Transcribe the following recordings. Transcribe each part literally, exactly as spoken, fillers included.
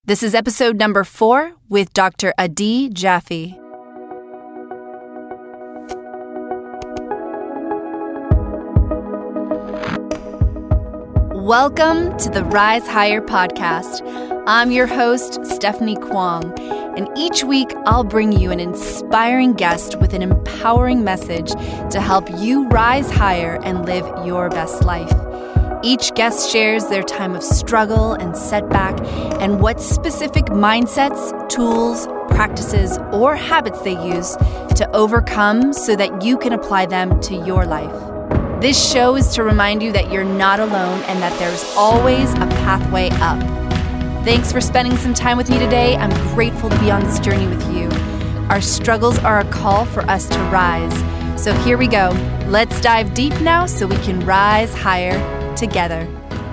This is episode number four with Doctor Adi Jaffe. Welcome to the Rise Higher podcast. I'm your host, Stephanie Kwong, and each week I'll bring you an inspiring guest with an empowering message to help you rise higher and live your best life. Each guest shares their time of struggle and setback and what specific mindsets, tools, practices, or habits they use to overcome so that you can apply them to your life. This show is to remind you that you're not alone and that there's always a pathway up. Thanks for spending some time with me today. I'm grateful to be on this journey with you. Our struggles are a call for us to rise. So here we go. Let's dive deep now so we can rise higher together.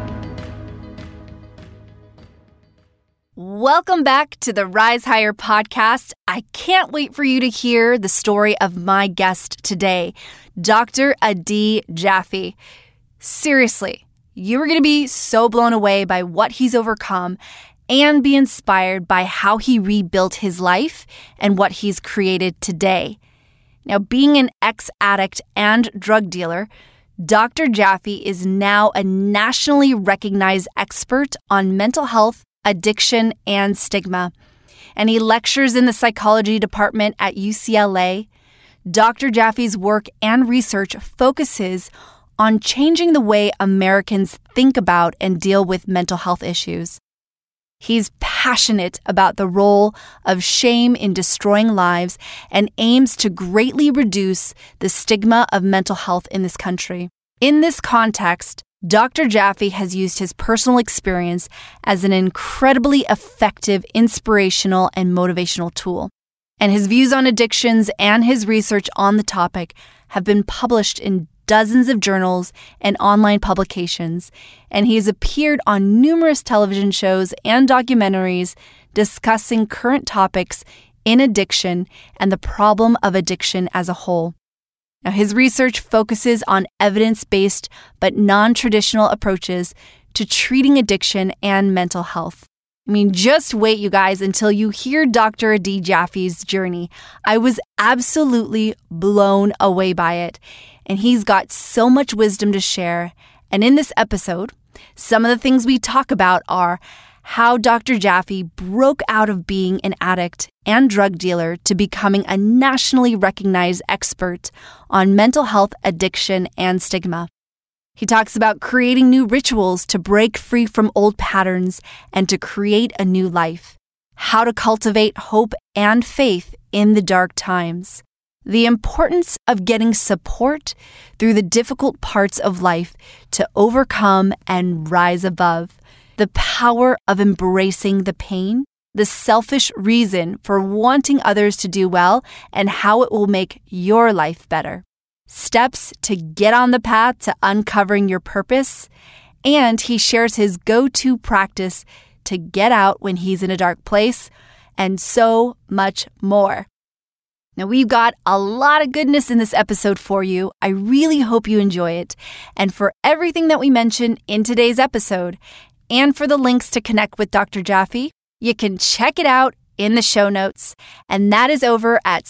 Welcome back to the Rise Higher podcast. I can't wait for you to hear the story of my guest today, Doctor Adi Jaffe. Seriously, you are going to be so blown away by what he's overcome and be inspired by how he rebuilt his life and what he's created today. Now, being an ex-addict and drug dealer, Doctor Jaffe is now a nationally recognized expert on mental health, addiction, and stigma. And he lectures in the psychology department at U C L A. Doctor Jaffe's work and research focuses on changing the way Americans think about and deal with mental health issues. He's passionate about the role of shame in destroying lives and aims to greatly reduce the stigma of mental health in this country. In this context, Doctor Jaffe has used his personal experience as an incredibly effective, inspirational, and motivational tool. And his views on addictions and his research on the topic have been published in dozens of journals and online publications, and he has appeared on numerous television shows and documentaries discussing current topics in addiction and the problem of addiction as a whole. Now, his research focuses on evidence-based but non-traditional approaches to treating addiction and mental health. I mean, just wait, you guys, until you hear Doctor Adi Jaffe's journey. I was absolutely blown away by it. And he's got so much wisdom to share. And in this episode, some of the things we talk about are how Doctor Jaffe broke out of being an addict and drug dealer to becoming a nationally recognized expert on mental health, addiction, and stigma. He talks about creating new rituals to break free from old patterns and to create a new life, how to cultivate hope and faith in the dark times, the importance of getting support through the difficult parts of life to overcome and rise above, the power of embracing the pain, the selfish reason for wanting others to do well, and how it will make your life better, steps to get on the path to uncovering your purpose, and he shares his go-to practice to get out when he's in a dark place, and so much more. Now, we've got a lot of goodness in this episode for you. I really hope you enjoy it. And for everything that we mentioned in today's episode, and for the links to connect with Doctor Jaffe, you can check it out in the show notes. And that is over at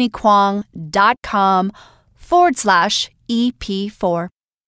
stephaniekwong.com forward slash EP4.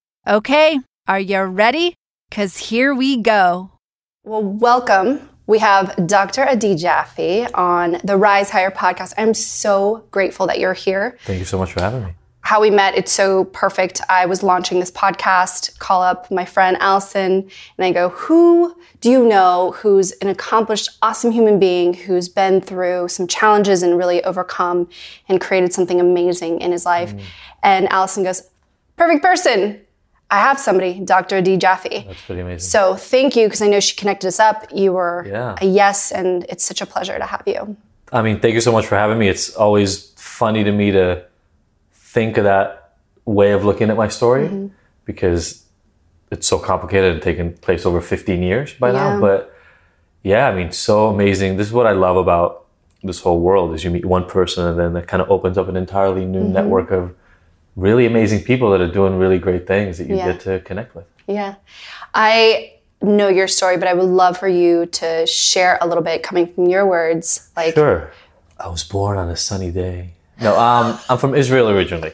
Okay, are you ready? Because here we go. Well, welcome. We have Doctor Adi Jaffe on the Rise Higher podcast. I'm so grateful that you're here. Thank you so much for having me. How we met, it's so perfect. I was launching this podcast, call up my friend Allison, and I go, who do you know who's an accomplished, awesome human being who's been through some challenges and really overcome and created something amazing in his life? Mm. And Allison goes, perfect person. I have somebody, Doctor Adi Jaffe. That's pretty amazing. So thank you, because I know she connected us up. You were yeah. a yes, and it's such a pleasure to have you. I mean, thank you so much for having me. It's always funny to me to think of that way of looking at my story, mm-hmm. because it's so complicated and taken place over fifteen years by yeah. now. But yeah, I mean, so amazing. This is what I love about this whole world, is you meet one person and then that kind of opens up an entirely new mm-hmm. network of really amazing people that are doing really great things that you yeah. get to connect with. Yeah. I know your story, but I would love for you to share a little bit coming from your words. Like, sure. I was born on a sunny day. No, um, I'm from Israel originally.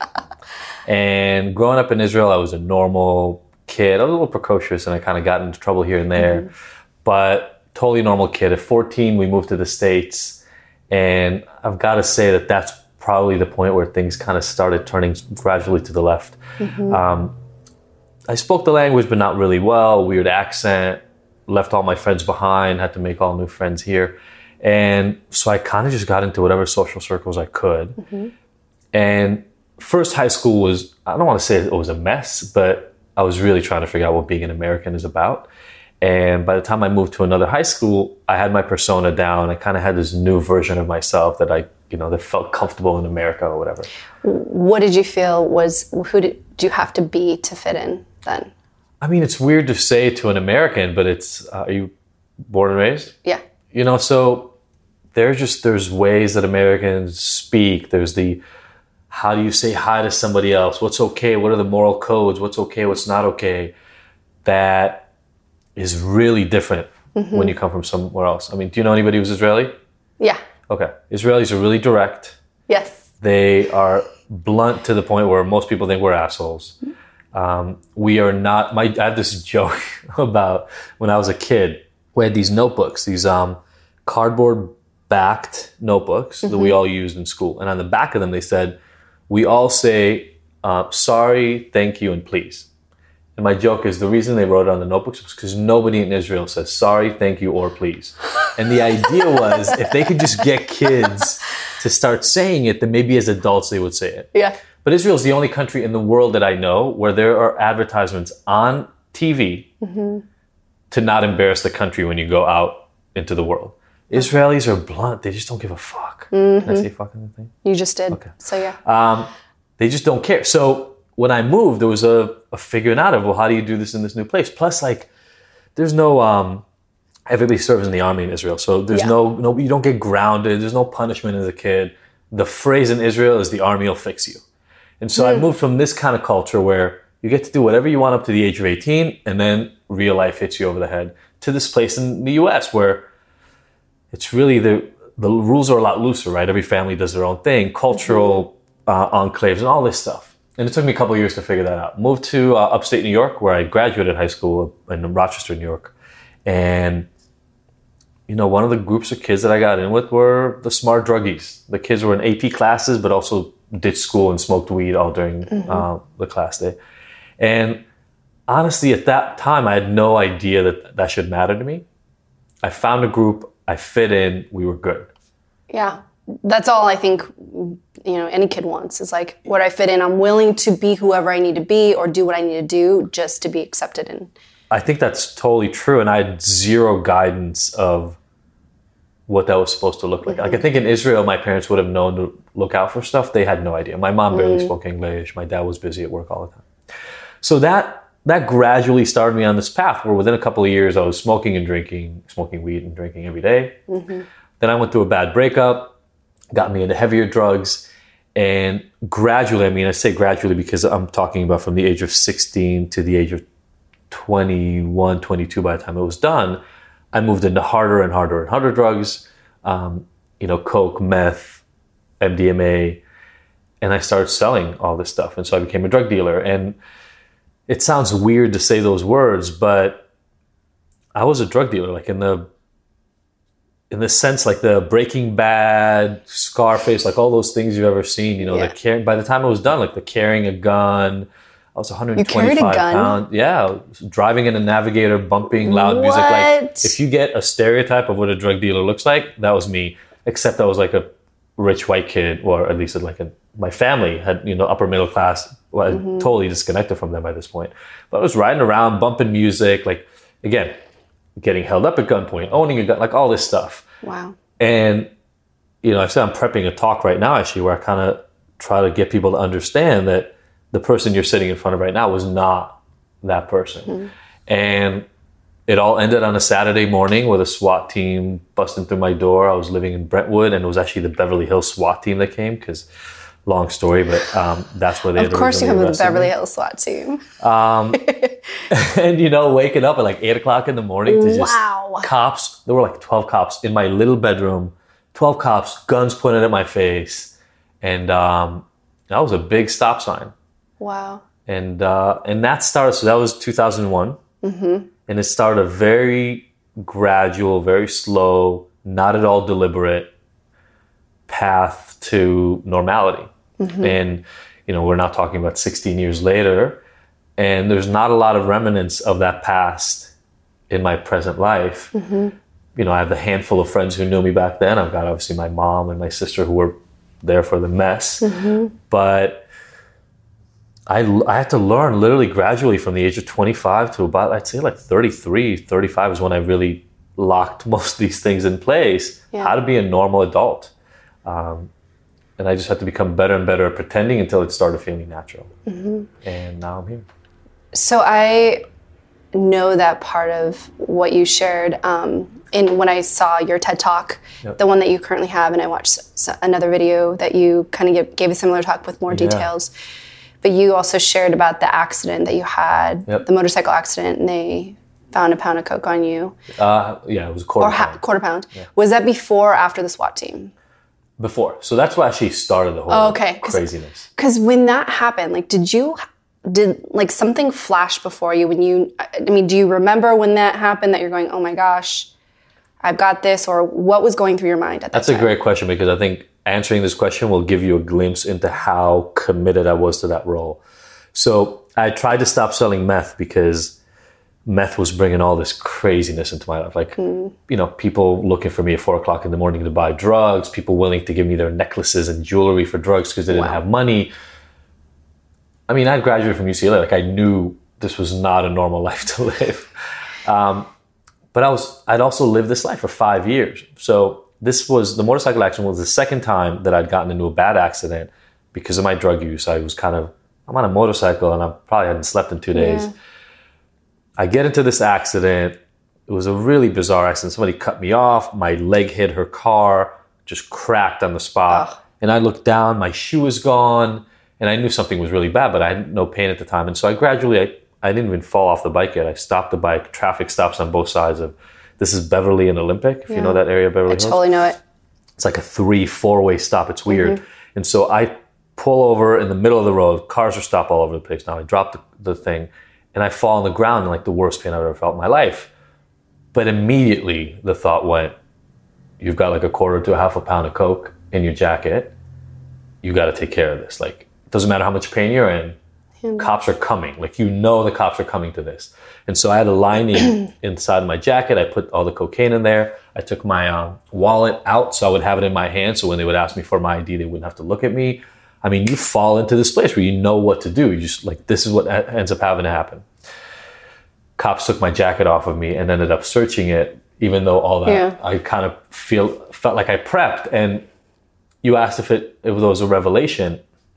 And growing up in Israel, I was a normal kid. I was a little precocious and I kind of got into trouble here and there. Mm-hmm. But totally normal kid. At fourteen, we moved to the States. And I've got to say that that's probably the point where things kind of started turning gradually to the left. Mm-hmm. Um, I spoke the language, but not really well. Weird accent. Left all my friends behind. Had to make all new friends here. And so I kind of just got into whatever social circles I could. Mm-hmm. And first high school was, I don't want to say it was a mess, but I was really trying to figure out what being an American is about. And by the time I moved to another high school, I had my persona down. I kind of had this new version of myself that I, you know, that felt comfortable in America or whatever. What did you feel was, who did you have to be to fit in then? I mean, it's weird to say to an American, but it's, uh, are you born and raised? Yeah. You know, so there's just, there's ways that Americans speak. There's the, how do you say hi to somebody else? What's okay? What are the moral codes? What's okay? What's not okay? That is really different mm-hmm. when you come from somewhere else. I mean, do you know anybody who's Israeli? Yeah. Okay. Israelis are really direct. Yes. They are blunt to the point where most people think we're assholes. Mm-hmm. Um, we are not, my, I have this joke about when I was a kid, we had these notebooks, these um, cardboard backed notebooks mm-hmm. that we all used in school. And on the back of them, they said, we all say, uh, sorry, thank you, and please. And my joke is the reason they wrote it on the notebooks was because nobody in Israel says sorry, thank you, or please. And the idea was if they could just get kids to start saying it, then maybe as adults they would say it. Yeah. But Israel is the only country in the world that I know where there are advertisements on T V mm-hmm. to not embarrass the country when you go out into the world. Israelis are blunt. They just don't give a fuck. Mm-hmm. Can I say fucking thing? You just did. Okay. So yeah. Um, they just don't care. So when I moved, there was a, a figuring out of, well, how do you do this in this new place? Plus, like, there's no, um, everybody serves in the army in Israel. So there's yeah. no, no, you don't get grounded. There's no punishment as a kid. The phrase in Israel is the army will fix you. And so mm. I moved from this kind of culture where you get to do whatever you want up to the age of eighteen, and then real life hits you over the head, to this place in the U S where it's really the the rules are a lot looser, right? Every family does their own thing, cultural uh, enclaves and all this stuff. And it took me a couple of years to figure that out. Moved to uh, upstate New York, where I graduated high school in Rochester, New York. And, you know, one of the groups of kids that I got in with were the smart druggies. The kids were in A P classes, but also did school and smoked weed all during mm-hmm. uh, the class day. And honestly, at that time, I had no idea that that should matter to me. I found a group, I fit in, we were good. Yeah, that's all I think, you know, any kid wants is like, where I fit in, I'm willing to be whoever I need to be or do what I need to do just to be accepted in. I think that's totally true. And I had zero guidance of what that was supposed to look like. Mm-hmm. Like I think in Israel, my parents would have known to look out for stuff. They had no idea. My mom barely mm-hmm. spoke English. My dad was busy at work all the time. So that that gradually started me on this path where within a couple of years, I was smoking and drinking, smoking weed and drinking every day. Mm-hmm. Then I went through a bad breakup, got me into heavier drugs. And gradually, I mean, I say gradually because I'm talking about from the age of sixteen to the age of twenty-one, twenty-two by the time it was done, I moved into harder and harder and harder drugs, um, you know, coke, meth, M D M A, and I started selling all this stuff. And so I became a drug dealer. And it sounds weird to say those words, but I was a drug dealer, like in the, in the sense, like the Breaking Bad, Scarface, like all those things you've ever seen, you know, yeah. the car- by the time it was done, like the carrying a gun, I was one hundred twenty-five pounds. Yeah, driving in a Navigator, bumping loud what? music. Like, if you get a stereotype of what a drug dealer looks like, that was me. Except I was like a rich white kid, or at least like a, my family had, you know, upper middle class. Well, mm-hmm. totally disconnected from them by this point. But I was riding around, bumping music, like, again, getting held up at gunpoint, owning a gun, like all this stuff. Wow. And, you know, I said I'm prepping a talk right now, actually, where I kind of try to get people to understand that the person you're sitting in front of right now was not that person. Mm-hmm. And it all ended on a Saturday morning with a SWAT team busting through my door. I was living in Brentwood, and it was actually the Beverly Hills SWAT team that came because long story, but um, that's where they Of course you come with the Beverly me. Hills SWAT team. Um, and, you know, waking up at like eight o'clock in the morning to just Wow. cops. There were like twelve cops in my little bedroom, twelve cops, guns pointed at my face. And um, that was a big stop sign. Wow. And uh, and that started, so that was two thousand one. Mm-hmm. And it started a very gradual, very slow, not at all deliberate path to normality. Mm-hmm. And, you know, we're now talking about sixteen years later, and there's not a lot of remnants of that past in my present life. Mm-hmm. You know, I have a handful of friends who knew me back then. I've got obviously my mom and my sister who were there for the mess. Mm-hmm. But I, I had to learn literally gradually from the age of twenty-five to about, I'd say like thirty-three, thirty-five is when I really locked most of these things in place, yeah. How to be a normal adult. Um, and I just had to become better and better at pretending until it started feeling natural. Mm-hmm. And now I'm here. So I know that part of what you shared um, in when I saw your TED Talk, yep. The one that you currently have, and I watched another video that you kind of gave a similar talk with more details. Yeah. But you also shared about the accident that you had, yep. The motorcycle accident, and they found a pound of coke on you. Uh, yeah, it was a quarter or pound. Ha- quarter pound. Yeah. Was that before or after the SWAT team? Before. So that's what actually started the whole oh, okay. craziness. Because when that happened, like, did you, did like something flash before you when you, I mean, do you remember when that happened that you're going, oh my gosh, I've got this, or what was going through your mind at that That's time? a great question, because I think answering this question will give you a glimpse into how committed I was to that role. So I tried to stop selling meth because meth was bringing all this craziness into my life. Like, mm. you know, people looking for me at four o'clock in the morning to buy drugs, people willing to give me their necklaces and jewelry for drugs because they didn't wow. have money. I mean, I graduated from U C L A. Like, I knew this was not a normal life to live. Um, but I was, I'd also lived this life for five years. So this was, the motorcycle accident was the second time that I'd gotten into a bad accident because of my drug use. I was kind of, I'm on a motorcycle and I probably hadn't slept in two days. Yeah. I get into this accident. It was a really bizarre accident. Somebody cut me off. My leg hit her car, just cracked on the spot. Ugh. And I looked down, my shoe was gone. And I knew something was really bad, but I had no pain at the time. And so I gradually, I, I didn't even fall off the bike yet. I stopped the bike. Traffic stops on both sides of, this is Beverly and Olympic, if yeah. you know that area, Beverly Hills. I totally know it. It's like a three, four-way stop. It's weird. Mm-hmm. And so I pull over in the middle of the road. Cars are stopped all over the place. Now I drop the, the thing, and I fall on the ground in like the worst pain I've ever felt in my life. But immediately the thought went, you've got like a quarter to a half a pound of coke in your jacket. You got to take care of this. Like, it doesn't matter how much pain you're in. Mm-hmm. Cops are coming. Like, you know the cops are coming to this. And so I had a lining inside my jacket. I put all the cocaine in there. I took my um, wallet out so I would have it in my hand. So when they would ask me for my I D, they wouldn't have to look at me. I mean, you fall into this place where you know what to do. You just like, this is what ends up having to happen. Cops took my jacket off of me and ended up searching it, even though all that, yeah. I kind of feel felt like I prepped. And you asked if it, if it was a revelation.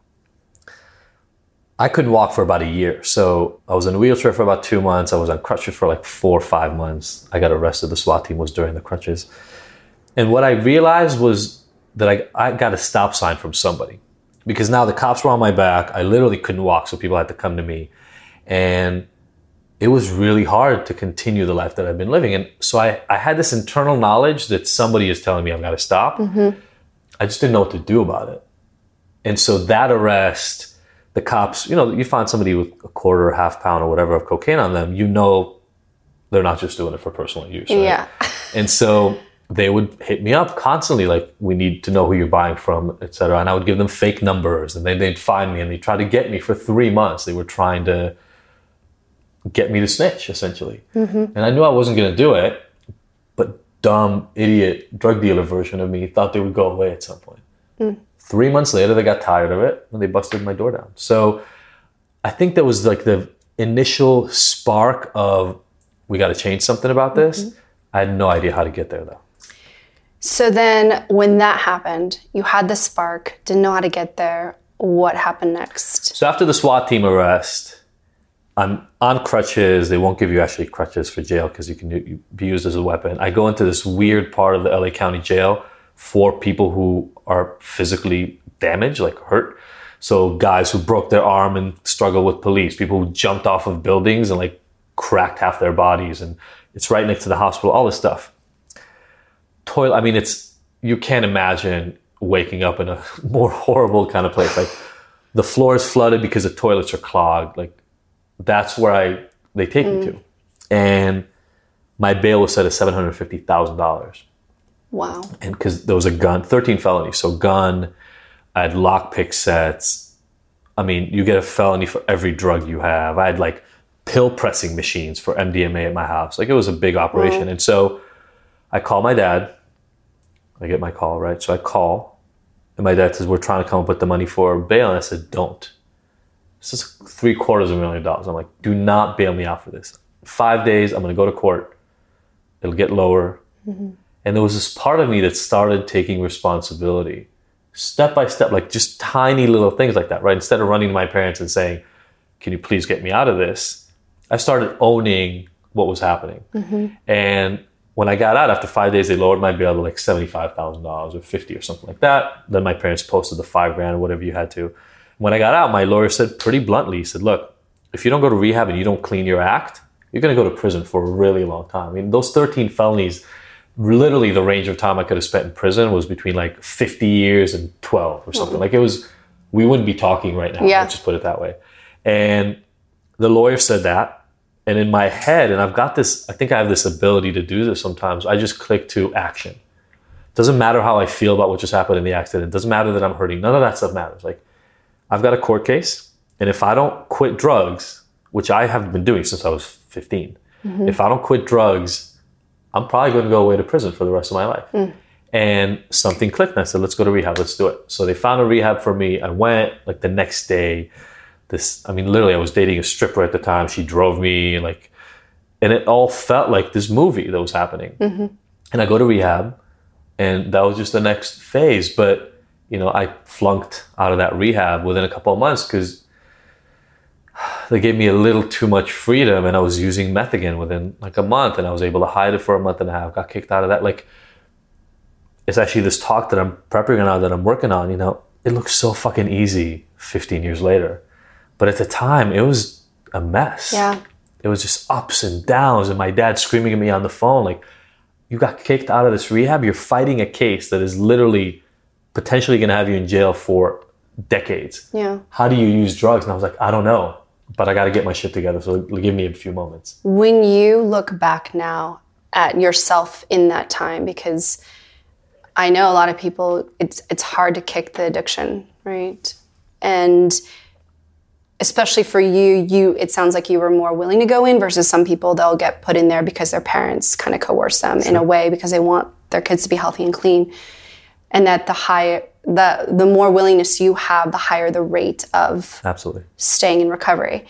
I couldn't walk for about a year. So I was in a wheelchair for about two months. I was on crutches for like four or five months. I got arrested. The SWAT team was during the crutches. And what I realized was that I, I got a stop sign from somebody. Because now the cops were on my back. I literally couldn't walk, so people had to come to me. And it was really hard to continue the life that I've been living. And so I, I had this internal knowledge that somebody is telling me I've got to stop. Mm-hmm. I just didn't know what to do about it. And so that arrest, the cops, you know, you find somebody with a quarter or half pound or whatever of cocaine on them, you know they're not just doing it for personal use, right? Yeah. And so they would hit me up constantly, like, we need to know who you're buying from, et cetera. And I would give them fake numbers, and then they'd find me, and they'd try to get me for three months. They were trying to get me to snitch, essentially. Mm-hmm. And I knew I wasn't going to do it, but dumb, idiot, drug dealer version of me thought they would go away at some point. Mm. Three months later, they got tired of it, and they busted my door down. So I think that was like the initial spark of, we got to change something about this. Mm-hmm. I had no idea how to get there, though. So then when that happened, you had the spark, didn't know how to get there. What happened next? So after the SWAT team arrest, I'm on crutches. They won't give you actually crutches for jail because you can be used as a weapon. I go into this weird part of the L A County jail for people who are physically damage, like hurt. So guys who broke their arm and struggled with police, people who jumped off of buildings and like cracked half their bodies, and it's right next to the hospital, all this stuff. Toilet, I mean, it's, you can't imagine waking up in a more horrible kind of place. Like the floor is flooded because the toilets are clogged. Like that's where I, they take mm. me to. And my bail was set at seven hundred fifty thousand dollars. Wow. And because there was a gun, thirteen felonies. So gun, I had lockpick sets. I mean, you get a felony for every drug you have. I had like pill pressing machines for M D M A at my house. Like it was a big operation. Wow. And so I call my dad. I get my call, right? So I call and my dad says, we're trying to come up with the money for bail. And I said, don't. This is three quarters of a million dollars. I'm like, do not bail me out for this. Five days, I'm going to go to court. It'll get lower. Mm-hmm. And there was this part of me that started taking responsibility step by step, like just tiny little things like that, right? Instead of running to my parents and saying, can you please get me out of this? I started owning what was happening. Mm-hmm. And when I got out after five days, they lowered my bail to like seventy-five thousand dollars or fifty or something like that. Then my parents posted the five grand or whatever you had to. When I got out, my lawyer said pretty bluntly, he said, look, if you don't go to rehab and you don't clean your act, you're going to go to prison for a really long time. I mean, those thirteen felonies, literally the range of time I could have spent in prison was between like fifty years and twelve or something. Mm-hmm. Like it was, we wouldn't be talking right now. Yeah. Let's just put it that way. And the lawyer said that. And in my head, and I've got this, I think I have this ability to do this sometimes, I just click to action. Doesn't matter how I feel about what just happened in the accident. Doesn't matter that I'm hurting. None of that stuff matters. Like I've got a court case. And if I don't quit drugs, which I have been doing since I was fifteen, mm-hmm. if I don't quit drugs, I'm probably going to go away to prison for the rest of my life. Mm. And something clicked and I said, let's go to rehab. Let's do it. So they found a rehab for me. I went like the next day. This, I mean, literally I was dating a stripper at the time. She drove me and like, and it all felt like this movie that was happening. Mm-hmm. And I go to rehab and that was just the next phase. But, you know, I flunked out of that rehab within a couple of months because they gave me a little too much freedom and I was using meth again within like a month and I was able to hide it for a month and a half, got kicked out of that. Like, it's actually this talk that I'm prepping on, that I'm working on, you know, it looks so fucking easy fifteen years later. But at the time, it was a mess. Yeah. It was just ups and downs and my dad screaming at me on the phone, like, you got kicked out of this rehab, you're fighting a case that is literally potentially going to have you in jail for decades. Yeah. How do you use drugs? And I was like, I don't know, but I got to get my shit together. So give me a few moments. When you look back now at yourself in that time, because I know a lot of people, it's it's hard to kick the addiction, right? And especially for you, you it sounds like you were more willing to go in versus some people, they'll get put in there because their parents kind of coerce them sure. in a way because they want their kids to be healthy and clean. And that the higher, the the more willingness you have, the higher the rate of absolutely staying in recovery.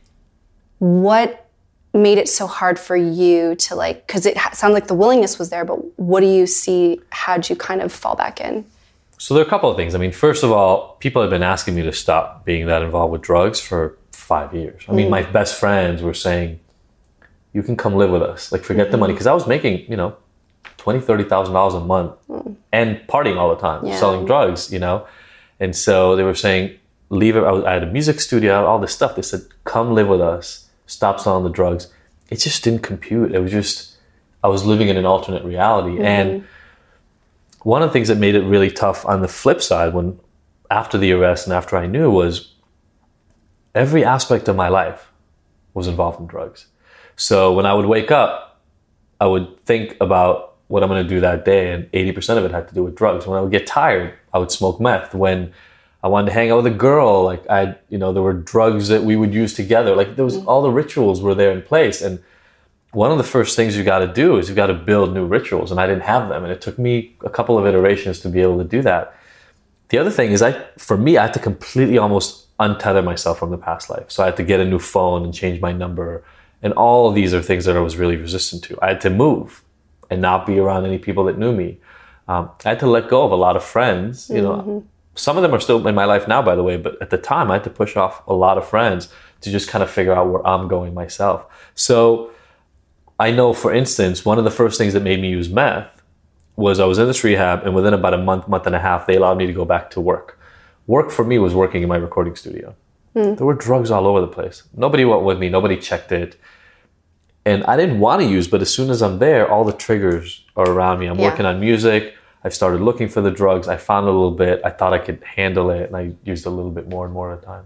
What made it so hard for you to like, because it sounds like the willingness was there, but what do you see, how'd you kind of fall back in? So there are a couple of things. I mean, first of all, people have been asking me to stop being that involved with drugs for five years. I mean, mm. my best friends were saying, you can come live with us. Like, forget mm-hmm. the money. Because I was making, you know, twenty thousand dollars, thirty thousand dollars a month mm. and partying all the time, yeah. selling drugs, you know. And so they were saying, leave it. I, was, I had a music studio, all this stuff. They said, come live with us. Stop selling the drugs. It just didn't compute. It was just, I was living in an alternate reality. Mm-hmm. And one of the things that made it really tough on the flip side, when after the arrest and after I knew, was every aspect of my life was involved in drugs. So when I would wake up, I would think about what I'm going to do that day, and eighty percent of it had to do with drugs. When I would get tired, I would smoke meth. When I wanted to hang out with a girl, like I, you know, there were drugs that we would use together. Like there was mm-hmm. all the rituals were there in place. And one of the first things you got to do is you got to build new rituals. And I didn't have them. And it took me a couple of iterations to be able to do that. The other thing is I, for me, I had to completely almost untether myself from the past life. So I had to get a new phone and change my number. And all of these are things that I was really resistant to. I had to move and not be around any people that knew me. Um, I had to let go of a lot of friends, you mm-hmm. know. Some of them are still in my life now, by the way, but at the time I had to push off a lot of friends to just kind of figure out where I'm going myself. So I know, for instance, one of the first things that made me use meth was I was in this rehab, and within about a month, month and a half, they allowed me to go back to work. Work for me was working in my recording studio. Mm. There were drugs all over the place. Nobody went with me. Nobody checked it. And I didn't want to use, but as soon as I'm there, all the triggers are around me. I'm yeah. working on music. I started looking for the drugs. I found a little bit. I thought I could handle it. And I used a little bit more and more at a time.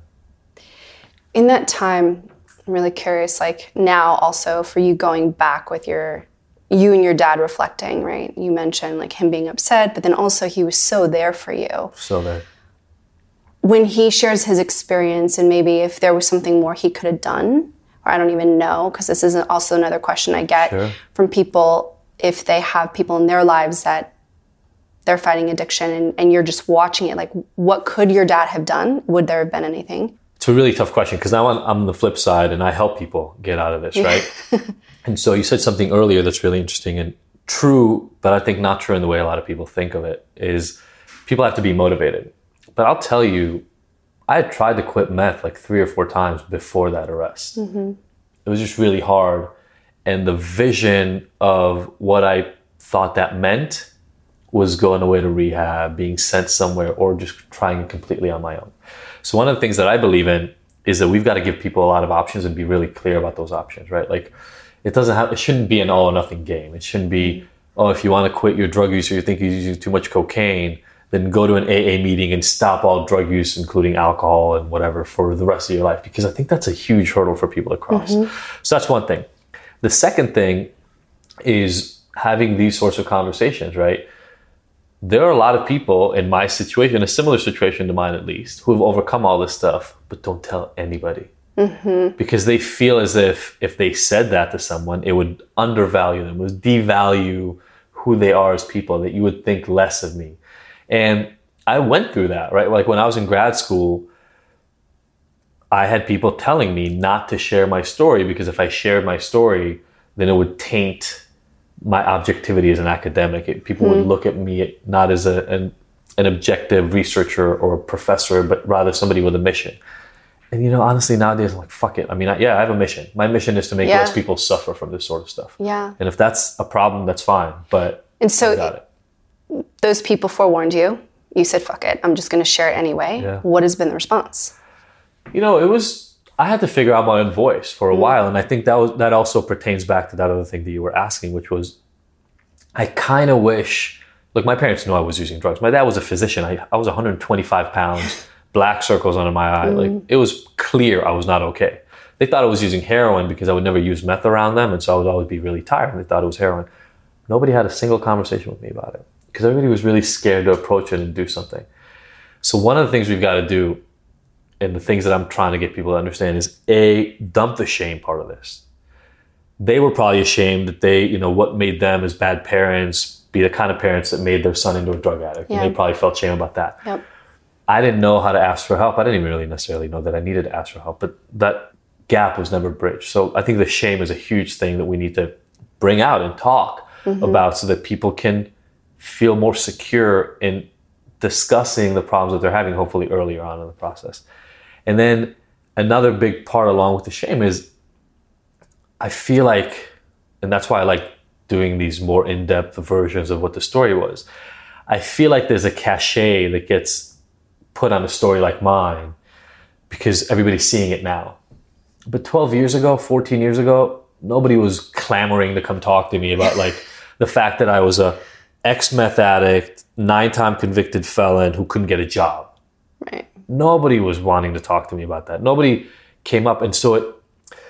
In that time, I'm really curious, like now also for you going back with your, you and your dad reflecting, right? You mentioned like him being upset, but then also he was so there for you. So there. When he shares his experience and maybe if there was something more he could have done, or I don't even know, because this is also another question I get sure. from people if they have people in their lives that they're fighting addiction and, and you're just watching it, like what could your dad have done? Would there have been anything? It's a really tough question because now I'm, I'm on the flip side and I help people get out of this, right? And so you said something earlier that's really interesting and true, but I think not true in the way a lot of people think of it, is people have to be motivated. But I'll tell you, I had tried to quit meth like three or four times before that arrest. Mm-hmm. It was just really hard. And the vision of what I thought that meant was going away to rehab, being sent somewhere, or just trying it completely on my own. So one of the things that I believe in is that we've got to give people a lot of options and be really clear about those options, right? Like it doesn't have, it shouldn't be an all or nothing game. It shouldn't be, oh, if you want to quit your drug use or you think you're using too much cocaine, then go to an A A meeting and stop all drug use, including alcohol and whatever, for the rest of your life. Because I think that's a huge hurdle for people to cross. Mm-hmm. So that's one thing. The second thing is having these sorts of conversations, right? There are a lot of people in my situation, a similar situation to mine at least, who have overcome all this stuff, but don't tell anybody. Mm-hmm. Because they feel as if if they said that to someone, it would undervalue them, would devalue who they are as people, that you would think less of me. And I went through that, right? Like when I was in grad school, I had people telling me not to share my story because if I shared my story, then it would taint my objectivity as an academic. It, people mm-hmm. would look at me not as a, an, an objective researcher or a professor, but rather somebody with a mission. And, you know, honestly, nowadays, I'm like, fuck it. I mean, I, yeah, I have a mission. My mission is to make yeah. less people suffer from this sort of stuff. Yeah. And if that's a problem, that's fine. But and so I got it. Those people forewarned you. You said, fuck it, I'm just going to share it anyway. Yeah. What has been the response? You know, it was, I had to figure out my own voice for a mm. while. And I think that was that also pertains back to that other thing that you were asking, which was, I kind of wish, look, my parents knew I was using drugs. My dad was a physician. I, I was one hundred twenty-five pounds, black circles under my eye. Mm. Like it was clear I was not okay. They thought I was using heroin because I would never use meth around them. And so I would always be really tired. And they thought it was heroin. Nobody had a single conversation with me about it, because everybody was really scared to approach it and do something. So one of the things we've got to do, and the things that I'm trying to get people to understand, is A, dump the shame part of this. They were probably ashamed that they, you know, what made them as bad parents be the kind of parents that made their son into a drug addict. Yeah. And they probably felt shame about that. Yep. I didn't know how to ask for help. I didn't even really necessarily know that I needed to ask for help, but that gap was never bridged. So I think the shame is a huge thing that we need to bring out and talk mm-hmm. about so that people can feel more secure in discussing the problems that they're having, hopefully earlier on in the process. And then another big part along with the shame is I feel like, and that's why I like doing these more in-depth versions of what the story was, I feel like there's a cachet that gets put on a story like mine because everybody's seeing it now. But twelve years ago, fourteen years ago, nobody was clamoring to come talk to me about like the fact that I was a ex-meth addict, nine-time convicted felon who couldn't get a job. Right. Nobody was wanting to talk to me about that. Nobody came up. And so it,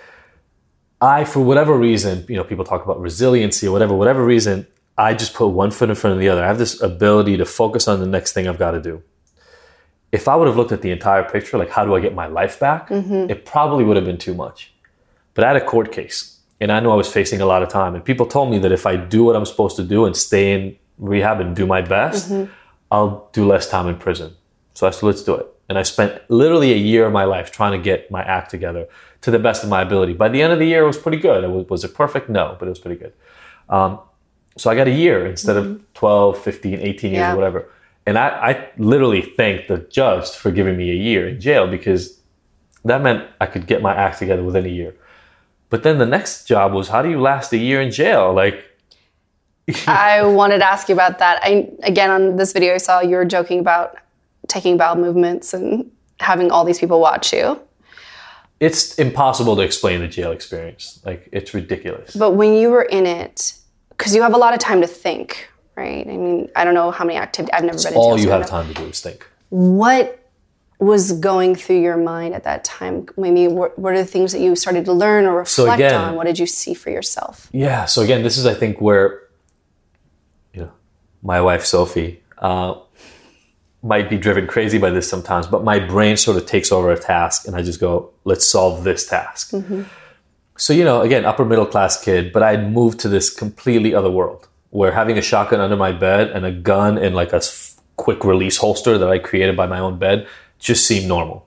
I, for whatever reason, you know, people talk about resiliency or whatever, whatever reason, I just put one foot in front of the other. I have this ability to focus on the next thing I've got to do. If I would have looked at the entire picture, like how do I get my life back? Mm-hmm. It probably would have been too much. But I had a court case and I knew I was facing a lot of time. And people told me that if I do what I'm supposed to do and stay in rehab and do my best, mm-hmm. I'll do less time in prison. So I said, let's do it. And I spent literally a year of my life trying to get my act together to the best of my ability. By the end of the year, it was pretty good. It was, was it perfect? No, but it was pretty good. Um, so I got a year instead mm-hmm. of twelve, fifteen, eighteen years yeah. or whatever. And I, I literally thanked the judge for giving me a year in jail because that meant I could get my act together within a year. But then the next job was, how do you last a year in jail? Like, I wanted to ask you about that. I, again, on this video, I saw you were joking about taking bowel movements and having all these people watch you. It's impossible to explain the jail experience. Like, it's ridiculous. But when you were in it, because you have a lot of time to think, right? I mean, I don't know how many activities, I've never It's been in jail. all you so have time to do is think. What was going through your mind at that time? Maybe what, what are the things that you started to learn or reflect So again, on? What did you see for yourself? Yeah, so again, this is, I think, where, you know, my wife, Sophie, uh, might be driven crazy by this sometimes, but my brain sort of takes over a task and I just go, let's solve this task. Mm-hmm. So, you know, again, upper middle class kid, but I'd moved to this completely other world where having a shotgun under my bed and a gun in like a f- quick release holster that I created by my own bed just seemed normal.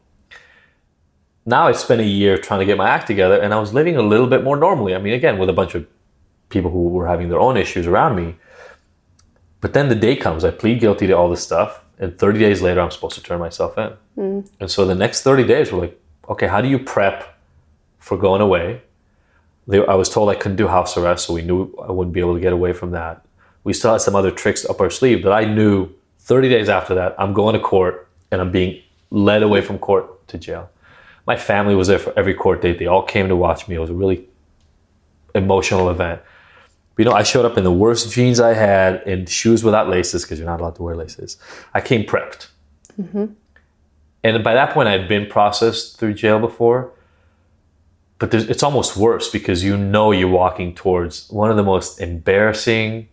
Now I spent a year trying to get my act together and I was living a little bit more normally. I mean, again, with a bunch of people who were having their own issues around me. But then the day comes, I plead guilty to all this stuff. And thirty days later, I'm supposed to turn myself in. Mm. And so the next thirty days, we're like, okay, how do you prep for going away? They, I was told I couldn't do house arrest, so we knew I wouldn't be able to get away from that. We still had some other tricks up our sleeve that I knew thirty days after that, I'm going to court and I'm being led away from court to jail. My family was there for every court date. They all came to watch me. It was a really emotional event. You know, I showed up in the worst jeans I had, in shoes without laces, because you're not allowed to wear laces. I came prepped. Mm-hmm. And by that point, I had been processed through jail before. But it's almost worse because you know you're walking towards one of the most embarrassing,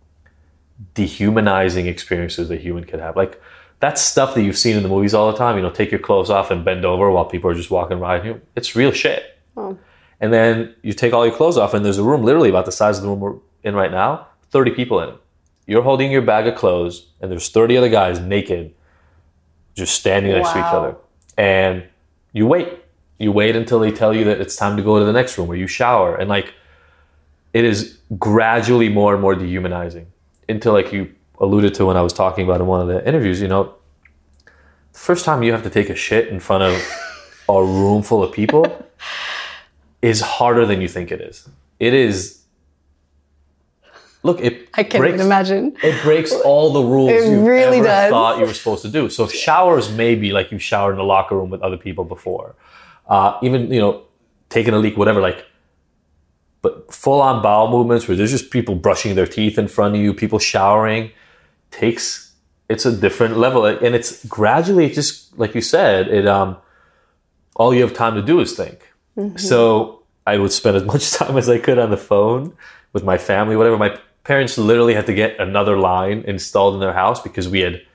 dehumanizing experiences a human could have. Like, that's stuff that you've seen in the movies all the time. You know, take your clothes off and bend over while people are just walking around you. It's real shit. Oh. And then you take all your clothes off and there's a room literally about the size of the room we're in right now, thirty people in it. You're holding your bag of clothes and there's thirty other guys naked just standing next wow. to each other. And you wait. You wait until they tell you that it's time to go to the next room where you shower. And like, it is gradually more and more dehumanizing until, like you alluded to when I was talking about in one of the interviews, you know, the first time you have to take a shit in front of a room full of people is harder than you think it is. It is. Look, it I can't breaks, even imagine. It breaks all the rules it you really ever does. thought you were supposed to do. So showers may be like you showered in a locker room with other people before. Uh, even, you know, taking a leak, whatever, like, but full-on bowel movements where there's just people brushing their teeth in front of you, people showering, takes, it's a different level. And it's gradually just, like you said, it um, all you have time to do is think. Mm-hmm. So I would spend as much time as I could on the phone with my family, whatever. My parents literally had to get another line installed in their house because we had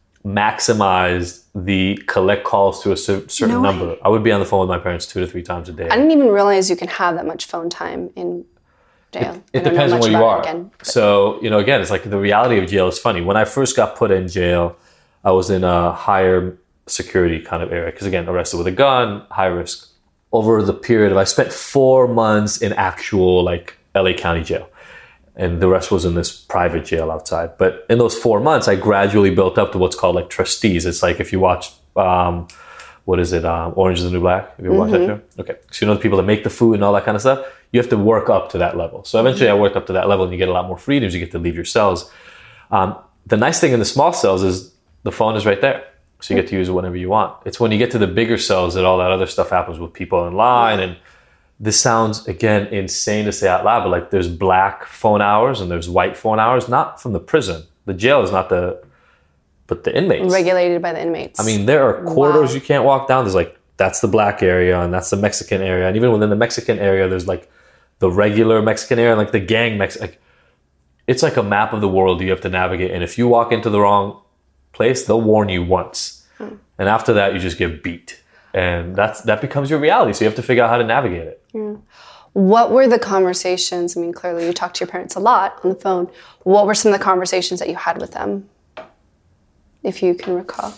maximized the collect calls to a certain no number. I would be on the phone with my parents two to three times a day. I didn't even realize you can have that much phone time in jail. It, it depends on where you are. Again, so, you know, again, it's like the reality of jail is funny. When I first got put in jail, I was in a higher security kind of area because, again, arrested with a gun, high risk. Over the period of, I spent four months in actual, like, L A County jail. And the rest was in this private jail outside. But in those four months, I gradually built up to what's called like trustees. It's like if you watch, um, what is it, um, Orange is the New Black? Have you ever watched that show? Okay. So you know the people that make the food and all that kind of stuff? You have to work up to that level. So eventually I worked up to that level and you get a lot more freedoms. You get to leave your cells. Um, the nice thing in the small cells is the phone is right there. So you get to use it whenever you want. It's when you get to the bigger cells that all that other stuff happens with people in line. And this sounds, again, insane to say out loud, but like there's black phone hours and there's white phone hours, not from the prison. The jail is not the, but the inmates. Regulated by the inmates. I mean, there are corridors wow. you can't walk down. There's like, that's the black area and that's the Mexican area. And even within the Mexican area, there's like the regular Mexican area and like the gang Mex. Like, it's like a map of the world you have to navigate. And if you walk into the wrong place, they'll warn you once. Hmm. And after that, you just get beat. And that's that becomes your reality. So you have to figure out how to navigate it. Yeah. What were the conversations? I mean, clearly you talked to your parents a lot on the phone. What were some of the conversations that you had with them, if you can recall?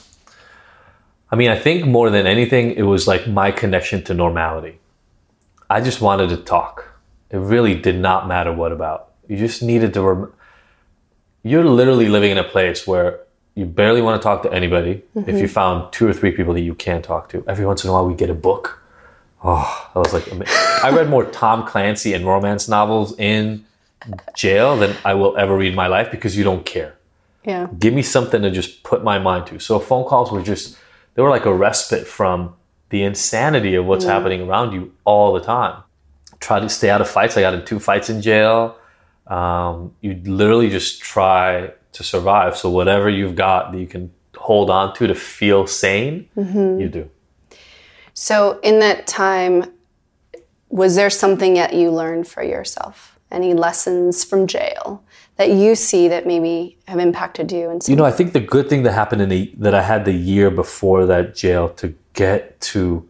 I mean, I think more than anything, it was like my connection to normality. I just wanted to talk. It really did not matter what about. You just needed to... Rem- You're literally living in a place where you barely want to talk to anybody. Mm-hmm. If you found two or three people that you can talk to. Every once in a while we get a book. Oh, that was like amazing. I read more Tom Clancy and romance novels in jail than I will ever read in my life because you don't care. Yeah. Give me something to just put my mind to. So phone calls were just, they were like a respite from the insanity of what's mm. happening around you all the time. Try to stay out of fights. I got in two fights in jail. Um, you literally just try to survive. So whatever you've got that you can hold on to to feel sane, mm-hmm. you do. So in that time, was there something that you learned for yourself? Any lessons from jail that you see that maybe have impacted you? In some you know, way? I think the good thing that happened in the, that I had the year before that jail to get to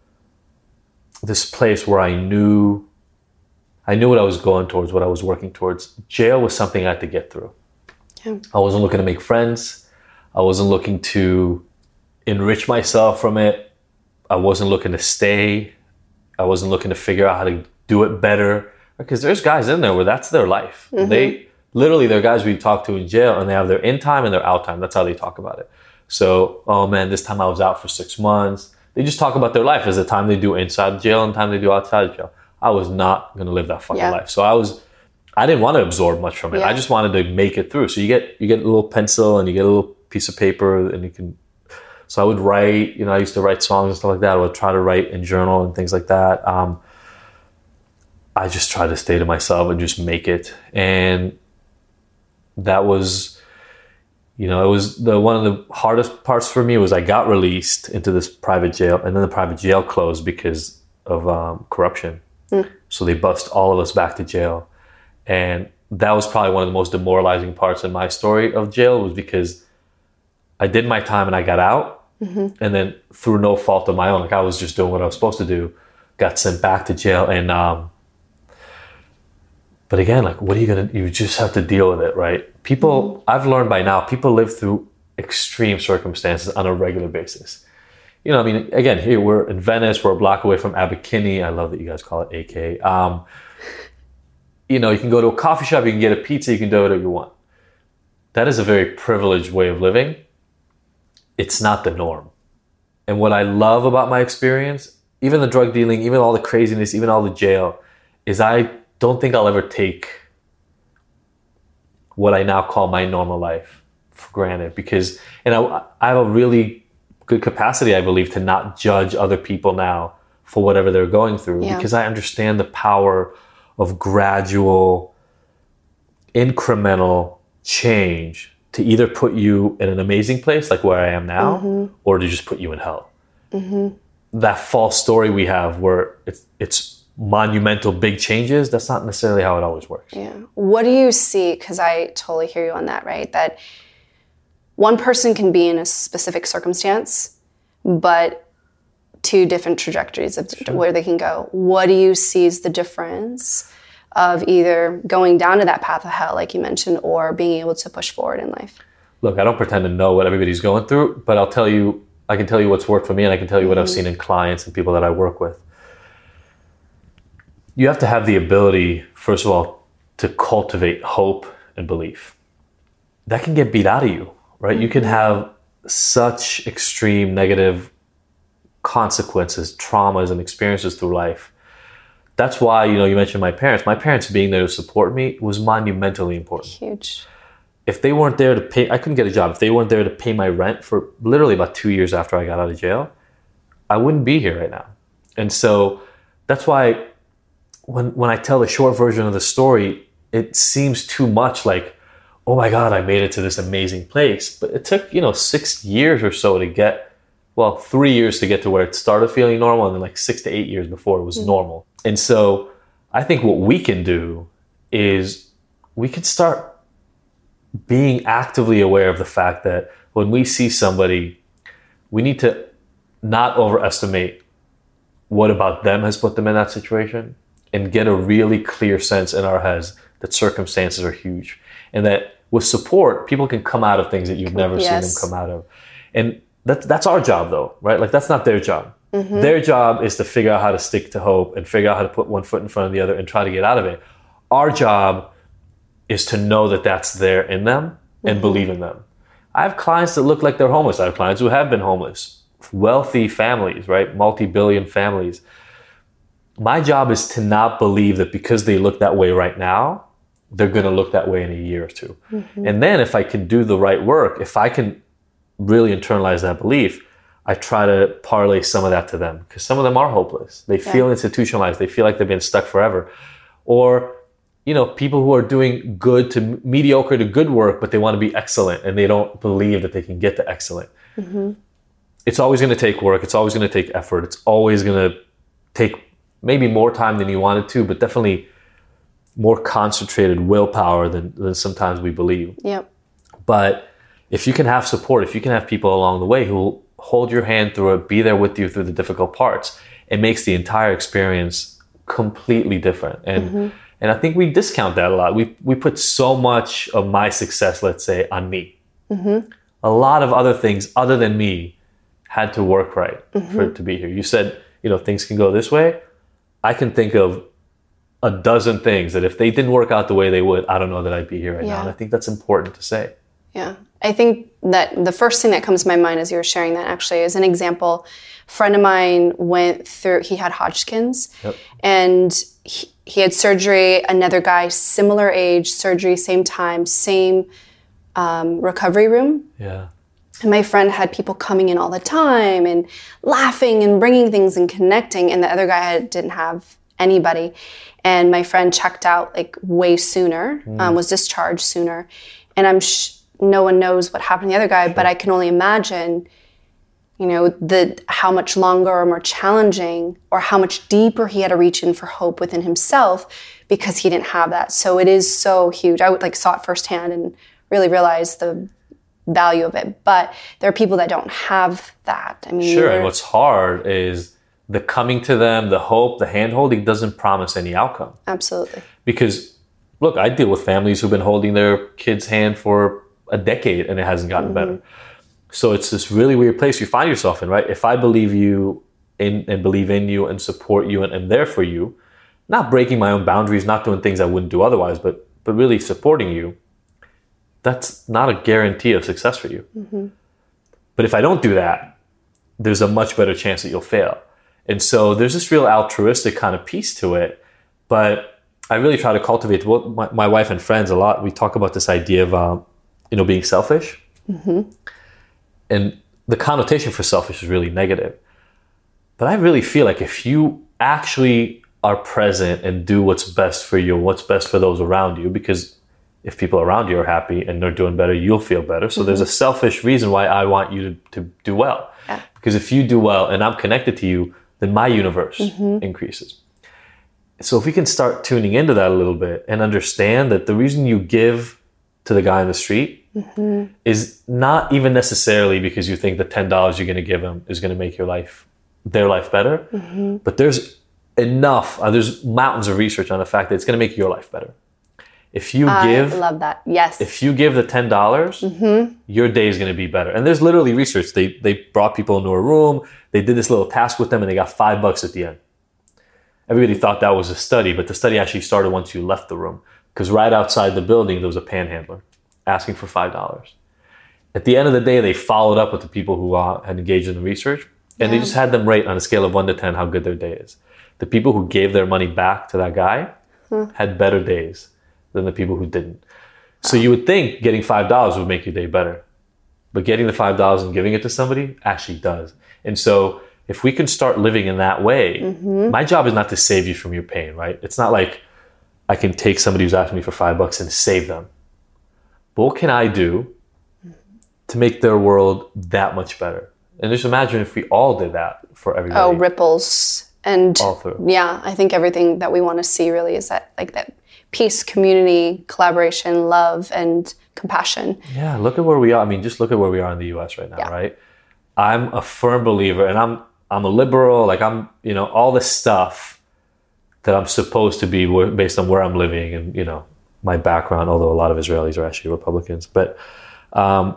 this place where I knew, I knew what I was going towards, what I was working towards. Jail was something I had to get through. Yeah. I wasn't looking to make friends. I wasn't looking to enrich myself from it. I wasn't looking to stay. I wasn't looking to figure out how to do it better. Because there's guys in there where that's their life. Mm-hmm. They literally, they're guys we talk to in jail, and they have their in time and their out time. That's how they talk about it. So, oh man, this time I was out for six months. They just talk about their life as the time they do inside jail and the time they do outside jail. I was not going to live that fucking yeah. life. So I was, I didn't want to absorb much from it. Yeah. I just wanted to make it through. So you get, you get a little pencil and you get a little piece of paper and you can, so I would write, you know, I used to write songs and stuff like that. I would try to write and journal and things like that. Um, I just tried to stay to myself and just make it. And that was, you know, it was the one of the hardest parts for me was I got released into this private jail, and then the private jail closed because of um, corruption. Mm. So they bust all of us back to jail. And that was probably one of the most demoralizing parts in my story of jail, was because I did my time and I got out. Mm-hmm. And then through no fault of my own, like I was just doing what I was supposed to do, got sent back to jail. And, um, but again, like, what are you going to, you just have to deal with it, right? People, mm-hmm. I've learned by now, people live through extreme circumstances on a regular basis. You know, I mean, again, here we're in Venice, we're a block away from Abercrombie. I love that you guys call it A K. Um, you know, you can go to a coffee shop, you can get a pizza, you can do whatever you want. That is a very privileged way of living. It's not the norm. And what I love about my experience, even the drug dealing, even all the craziness, even all the jail, is I don't think I'll ever take what I now call my normal life for granted. Because, and I, I have a really good capacity, I believe, to not judge other people now for whatever they're going through. Yeah. Because I understand the power of gradual, incremental change to either put you in an amazing place like where I am now, mm-hmm. or to just put you in hell. Mm-hmm. That false story we have where it's, it's monumental big changes, that's not necessarily how it always works. Yeah. What do you see? Because I totally hear you on that, right? That one person can be in a specific circumstance, but two different trajectories of sure. where they can go. What do you see as the difference of either going down to that path of hell, like you mentioned, or being able to push forward in life? Look, I don't pretend to know what everybody's going through, but I'll tell you, I can tell you what's worked for me, and I can tell you what mm-hmm. I've seen in clients and people that I work with. You have to have the ability, first of all, to cultivate hope and belief. That can get beat out of you, right? Mm-hmm. You can have such extreme negative consequences, traumas, and experiences through life. That's why, you know, you mentioned my parents. My parents being there to support me was monumentally important. Huge. If they weren't there to pay, I couldn't get a job. If they weren't there to pay my rent for literally about two years after I got out of jail, I wouldn't be here right now. And so that's why when when I tell the short version of the story, it seems too much like, oh my God, I made it to this amazing place. But it took, you know, six years or so to get, well, three years to get to where it started feeling normal, and then like six to eight years before it was mm-hmm. normal. And so I think what we can do is we can start being actively aware of the fact that when we see somebody, we need to not overestimate what about them has put them in that situation, and get a really clear sense in our heads that circumstances are huge, and that with support, people can come out of things that you've never yes. seen them come out of. And that, that's our job though, right? Like that's not their job. Mm-hmm. Their job is to figure out how to stick to hope and figure out how to put one foot in front of the other and try to get out of it. Our job is to know that that's there in them and mm-hmm. believe in them. I have clients that look like they're homeless. I have clients who have been homeless. Wealthy families, right? Multi-billion families. My job is to not believe that because they look that way right now, they're going to look that way in a year or two. Mm-hmm. And then if I can do the right work, if I can really internalize that belief, I try to parlay some of that to them, because some of them are hopeless. They feel yeah. institutionalized. They feel like they've been stuck forever. Or, you know, people who are doing good to mediocre to good work, but they want to be excellent and they don't believe that they can get to excellent. Mm-hmm. It's always going to take work. It's always going to take effort. It's always going to take maybe more time than you wanted to, but definitely more concentrated willpower than, than sometimes we believe. Yep. But if you can have support, if you can have people along the way who will hold your hand through it, be there with you through the difficult parts, it makes the entire experience completely different. And mm-hmm. and I think we discount that a lot. We we put so much of my success, let's say, on me. Mm-hmm. A lot of other things other than me had to work right mm-hmm. for it to be here. You said, you know, things can go this way. I can think of a dozen things that if they didn't work out the way they would, I don't know that I'd be here right yeah. now. And I think that's important to say. Yeah. I think that the first thing that comes to my mind as you were sharing that actually is an example. A friend of mine went through, he had Hodgkin's yep. and he, he had surgery. Another guy, similar age, surgery, same time, same um, recovery room. Yeah. And my friend had people coming in all the time and laughing and bringing things and connecting. And the other guy had, didn't have anybody. And my friend checked out like way sooner, mm. um, was discharged sooner. And I'm sh- no one knows what happened to the other guy, sure. but I can only imagine, you know, the how much longer or more challenging or how much deeper he had to reach in for hope within himself because he didn't have that. So it is so huge. I would like saw it firsthand and really realized the value of it. But there are people that don't have that. I mean, sure. And what's hard is the coming to them, the hope, the hand-holding doesn't promise any outcome. Absolutely. Because, look, I deal with families who've been holding their kid's hand for a decade and it hasn't gotten mm-hmm. better. So it's this really weird place you find yourself in, right? If I believe you in, and believe in you and support you and am there for you, not breaking my own boundaries, not doing things I wouldn't do otherwise, but but really supporting you, that's not a guarantee of success for you. Mm-hmm. But if I don't do that, there's a much better chance that you'll fail. And so there's this real altruistic kind of piece to it. But I really try to cultivate, well, my, my wife and friends a lot, we talk about this idea of, um, you know, being selfish. Mm-hmm. And the connotation for selfish is really negative. But I really feel like if you actually are present and do what's best for you, what's best for those around you, because if people around you are happy and they're doing better, you'll feel better. So mm-hmm. there's a selfish reason why I want you to, to do well. Yeah. Because if you do well and I'm connected to you, then my universe mm-hmm. increases. So if we can start tuning into that a little bit and understand that the reason you give to the guy in the street mm-hmm. is not even necessarily because you think the ten dollars you're going to give him is going to make your life, their life better. Mm-hmm. But there's enough, uh, there's mountains of research on the fact that it's going to make your life better. If you I give, I love that. Yes. If you give the ten dollars, mm-hmm. your day is going to be better. And there's literally research. They they brought people into a room. They did this little task with them, and they got five bucks at the end. Everybody thought that was a study, but the study actually started once you left the room, because right outside the building there was a panhandler asking for five dollars. At the end of the day, they followed up with the people who uh, had engaged in the research, and yeah. they just had them rate on a scale of one to ten how good their day is. The people who gave their money back to that guy hmm. had better days than the people who didn't. So you would think getting five dollars would make your day better. But getting the five dollars and giving it to somebody actually does. And so if we can start living in that way, mm-hmm. my job is not to save you from your pain, right? It's not like I can take somebody who's asking me for five bucks and save them. But what can I do to make their world that much better? And just imagine if we all did that for everybody. Oh, ripples. And all through. Yeah, I think everything that we want to see really is that like that peace, community, collaboration, love, and compassion. Yeah, look at where we are. I mean, just look at where we are in the U S right now, yeah. right? I'm a firm believer, and I'm I'm a liberal, like I'm, you know, all this stuff that I'm supposed to be based on where I'm living and, you know, my background, although a lot of Israelis are actually Republicans. But um,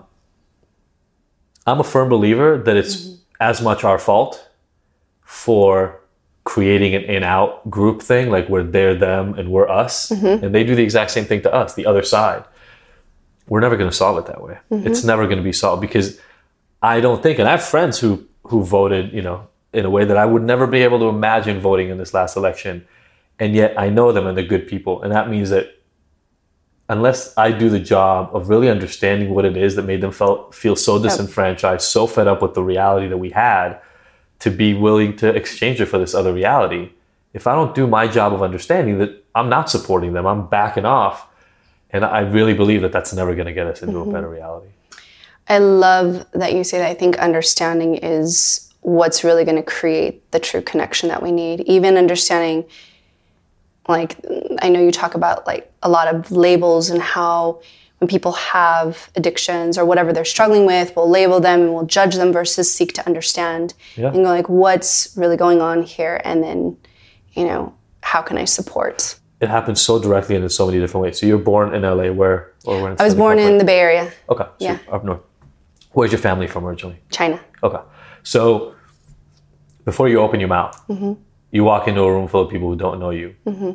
I'm a firm believer that it's mm-hmm. as much our fault for creating an in-out group thing, like we're they're them and we're us, mm-hmm. and they do the exact same thing to us, the other side. We're never going to solve it that way. Mm-hmm. It's never going to be solved, because I don't think, and I have friends who who voted, you know, in a way that I would never be able to imagine voting in this last election, and yet I know them and they're good people, and that means that unless I do the job of really understanding what it is that made them felt, feel so disenfranchised, so fed up with the reality that we had, to be willing to exchange it for this other reality. If I don't do my job of understanding that, I'm not supporting them, I'm backing off. And I really believe that that's never going to get us into mm-hmm. a better reality. I love that you say that. I think understanding is what's really going to create the true connection that we need. Even understanding, like, I know you talk about like a lot of labels and how when people have addictions or whatever they're struggling with, we'll label them and we'll judge them versus seek to understand yeah. and go like, what's really going on here? And then, you know, how can I support? It happens so directly and in so many different ways. So you're born in L A, where? Or where in I was born in the Bay Area. Okay, so yeah. up north. Where's your family from originally? China. Okay. So before you open your mouth, mm-hmm. you walk into a room full of people who don't know you. Mm-hmm.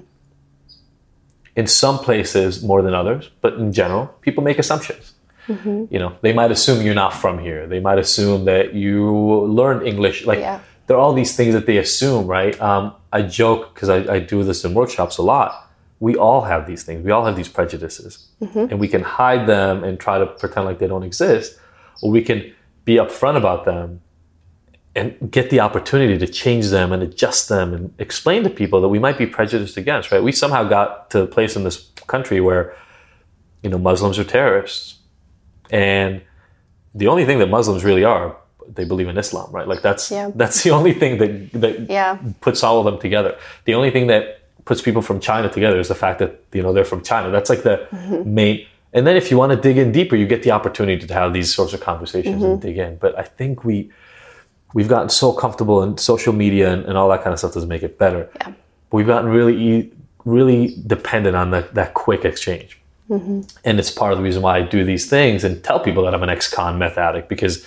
In some places more than others, but in general, people make assumptions. Mm-hmm. You know, they might assume you're not from here. They might assume that you learned English. Like, yeah. there are all these things that they assume, right? Um, I joke, because I, I do this in workshops a lot. We all have these things. We all have these prejudices. Mm-hmm. And we can hide them and try to pretend like they don't exist. Or we can be upfront about them and get the opportunity to change them and adjust them and explain to people that we might be prejudiced against, right? We somehow got to a place in this country where, you know, Muslims are terrorists. And the only thing that Muslims really are, they believe in Islam, right? Like that's yeah. that's the only thing that, that yeah. puts all of them together. The only thing that puts people from China together is the fact that, you know, they're from China. That's like the mm-hmm. main... And then if you want to dig in deeper, you get the opportunity to have these sorts of conversations mm-hmm. and dig in. But I think we... We've gotten so comfortable in social media and, and all that kind of stuff doesn't make it better. Yeah. But we've gotten really, really dependent on that, that quick exchange. Mm-hmm. And it's part of the reason why I do these things and tell people that I'm an ex-con meth addict, because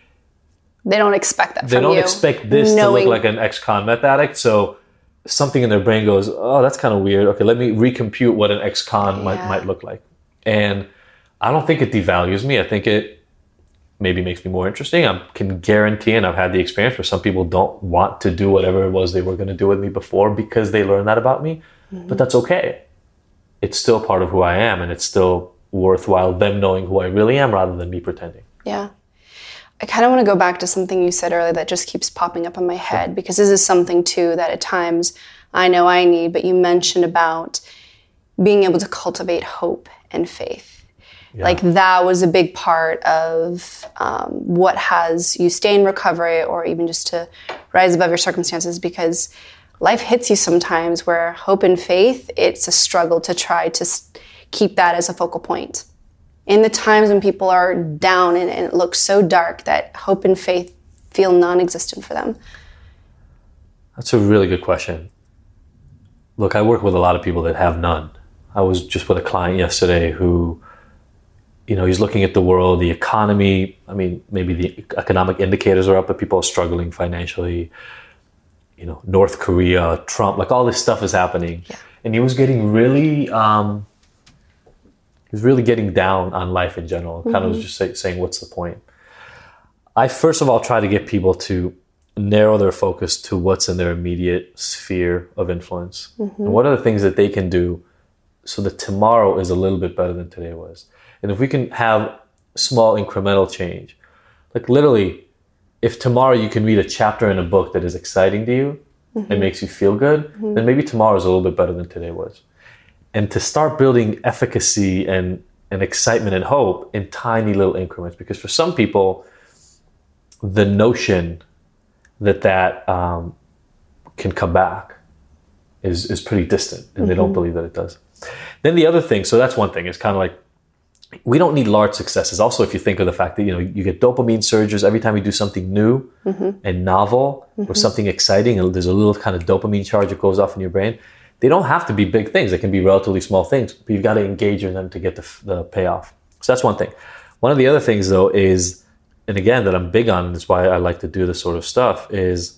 they don't expect that they from don't you. expect this knowing... to look like an ex-con meth addict. So something in their brain goes, oh, that's kind of weird. Okay, let me recompute what an ex-con yeah. might, might look like. And I don't think it devalues me. I think it maybe makes me more interesting. I can guarantee, and I've had the experience where some people don't want to do whatever it was they were going to do with me before because they learned that about me. Mm-hmm. But that's okay. It's still part of who I am, and it's still worthwhile them knowing who I really am rather than me pretending. Yeah. I kind of want to go back to something you said earlier that just keeps popping up in my head, sure. because this is something too that at times I know I need, but you mentioned about being able to cultivate hope and faith. Yeah. Like that was a big part of um, what has you stay in recovery or even just to rise above your circumstances, because life hits you sometimes where hope and faith, it's a struggle to try to keep that as a focal point. In the times when people are down and, and it looks so dark that hope and faith feel non-existent for them. That's a really good question. Look, I work with a lot of people that have none. I was just with a client yesterday who, you know, he's looking at the world, the economy. I mean, maybe the economic indicators are up, but people are struggling financially. You know, North Korea, Trump, like all this stuff is happening. Yeah. And he was getting really, um, he was really getting down on life in general. Mm-hmm. Kind of was just say, saying, what's the point? I first of all try to get people to narrow their focus to what's in their immediate sphere of influence. Mm-hmm. And what are the things that they can do so that tomorrow is a little bit better than today was. And if we can have small incremental change, like literally, if tomorrow you can read a chapter in a book that is exciting to you mm-hmm. and makes you feel good, mm-hmm. then maybe tomorrow is a little bit better than today was. And to start building efficacy and, and excitement and hope in tiny little increments, because for some people, the notion that that um, can come back is, is pretty distant, and mm-hmm. they don't believe that it does. Then the other thing, so that's one thing, is kind of like, we don't need large successes. Also, if you think of the fact that, you know, you get dopamine surges every time you do something new mm-hmm. and novel mm-hmm. or something exciting, and there's a little kind of dopamine charge that goes off in your brain. They don't have to be big things. They can be relatively small things, but you've got to engage in them to get the, the payoff. So that's one thing. One of the other things, though, is, and again, that I'm big on, and that's why I like to do this sort of stuff, is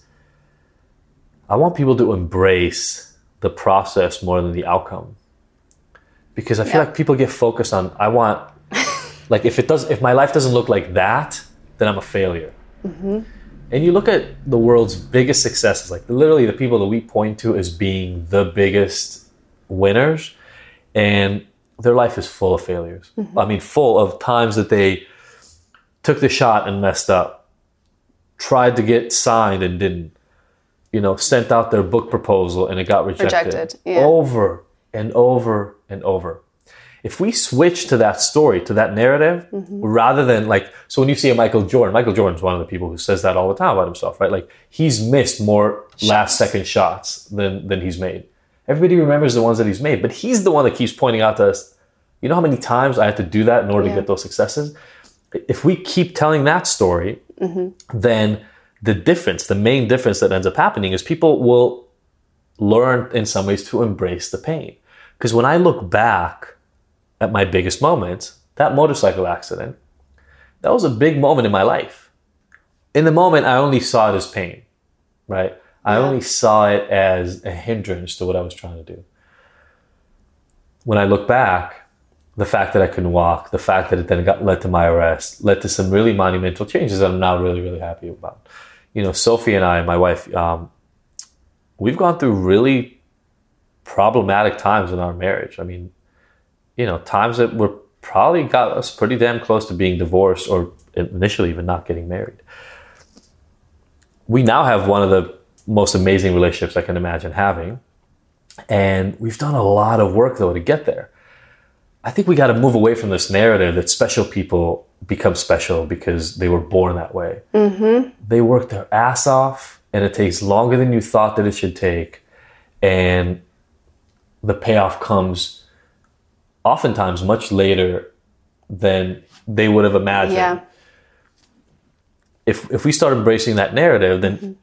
I want people to embrace the process more than the outcome. Because I feel yeah. like people get focused on, I want, like if it does, if my life doesn't look like that, then I'm a failure. Mm-hmm. And you look at the world's biggest successes, like literally the people that we point to as being the biggest winners, and their life is full of failures. Mm-hmm. I mean, full of times that they took the shot and messed up, tried to get signed and didn't, you know, sent out their book proposal and it got rejected, rejected yeah. over and over and over. If we switch to that story, to that narrative, mm-hmm. rather than like, so when you see a Michael Jordan, Michael Jordan's one of the people who says that all the time about himself, right? Like he's missed more shots. last second shots than, than he's made. Everybody remembers the ones that he's made, but he's the one that keeps pointing out to us, you know how many times I had to do that in order yeah. to get those successes? If we keep telling that story, mm-hmm. then the difference, the main difference that ends up happening is people will learn in some ways to embrace the pain. Because when I look back at my biggest moments, that motorcycle accident, that was a big moment in my life. In the moment, I only saw it as pain, right? I only saw it as a hindrance to what I was trying to do. When I look back, the fact that I couldn't walk, the fact that it then got led to my arrest, led to some really monumental changes that I'm now really, really happy about. You know, Sophie and I, my wife, um, we've gone through really problematic times in our marriage. I mean, you know, times that were probably got us pretty damn close to being divorced or initially even not getting married. We now have one of the most amazing relationships I can imagine having. And we've done a lot of work, though, to get there. I think we got to move away from this narrative that special people become special because they were born that way. Mm-hmm. They work their ass off, and it takes longer than you thought that it should take. And the payoff comes oftentimes much later than they would have imagined. Yeah. If if we start embracing that narrative, then mm-hmm.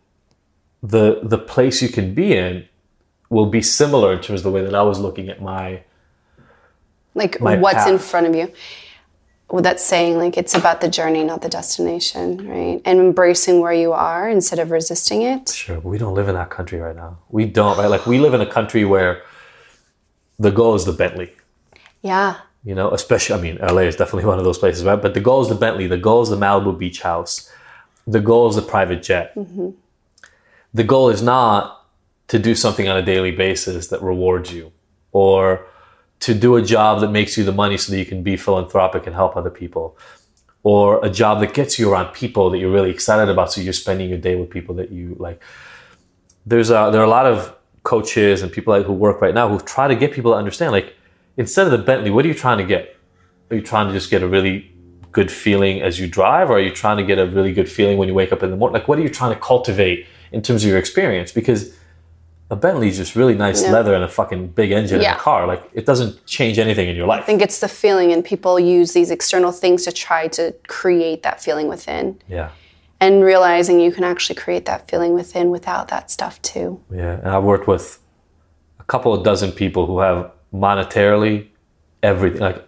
the the place you can be in will be similar in terms of the way that I was looking at my like my what's path. in front of you. Well, that's saying like it's about the journey, not the destination, right? And embracing where you are instead of resisting it. Sure, but we don't live in that country right now. We don't, right? Like we live in a country where the goal is the Bentley. Yeah. You know, especially, I mean, L A is definitely one of those places, right? But the goal is the Bentley. The goal is the Malibu beach house. The goal is the private jet. Mm-hmm. The goal is not to do something on a daily basis that rewards you, or to do a job that makes you the money so that you can be philanthropic and help other people, or a job that gets you around people that you're really excited about, so you're spending your day with people that you like. There's a, there are a lot of coaches and people who work right now who try to get people to understand, like, instead of the Bentley, what are you trying to get? Are you trying to just get a really good feeling as you drive, or are you trying to get a really good feeling when you wake up in the morning? Like, what are you trying to cultivate in terms of your experience? Because a Bentley is just really nice yeah. leather and a fucking big engine yeah. in a car. Like, it doesn't change anything in your life. I think it's the feeling, and people use these external things to try to create that feeling within. Yeah. And realizing you can actually create that feeling within without that stuff too. Yeah, and I've worked with a couple of dozen people who have monetarily everything. Like,